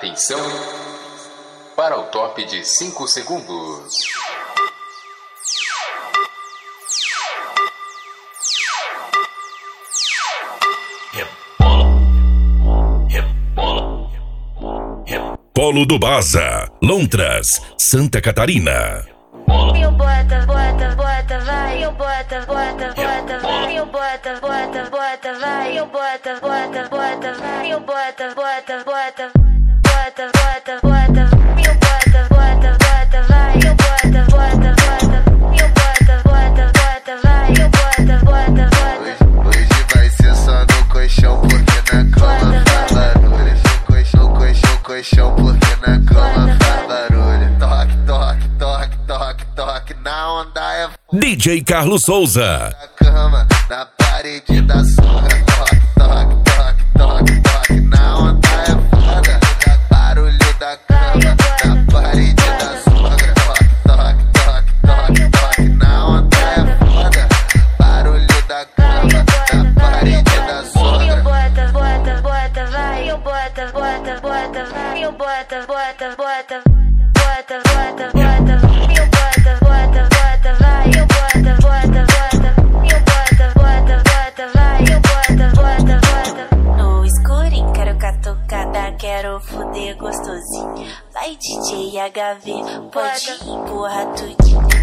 Atenção para o top de 5 segundos. Polo do Baza, Lontras, Santa Catarina. Eu bota, bota, bota, vai. Eu bota, bota, bota, vai. Eu bota, bota, bota, vai. Eu bota, bota, bota, vai. Eu bota, bota, bota, bota, bota, bota. Eu bota, bota, bota, vai. Eu bota, bota, bota. Eu bota, bota, bota, vai. Eu bota, bota, bota. Hoje vai ser só no colchão, porque na cama faz barulho. Colchão, porque na cama faz barulho. Toque, toque, toque, toque, toque, na onda é DJ Carlos Souza. na cama, na parede da sogra. Toque, toque, toque, toque, toque, na onda é foda. Barulho da cama, na parede da sogra. Toque, toque, toque, toque, toque, na onda é foda. Barulho da cama, na parede da sogra. Eu bota, bota, bota, vai. Eu bota, bota, bota, vai. Eu bota, bota, bota, bota, bota, bota. Eu bota, bota, bota, vai. Eu bota, bota, bota. Eu bota, bota, bota, vai. Eu bota, bota, bota. No escurinho, quero catucada, quero fuder gostosinho. Vai DJ HV, pode empurrar tudinho.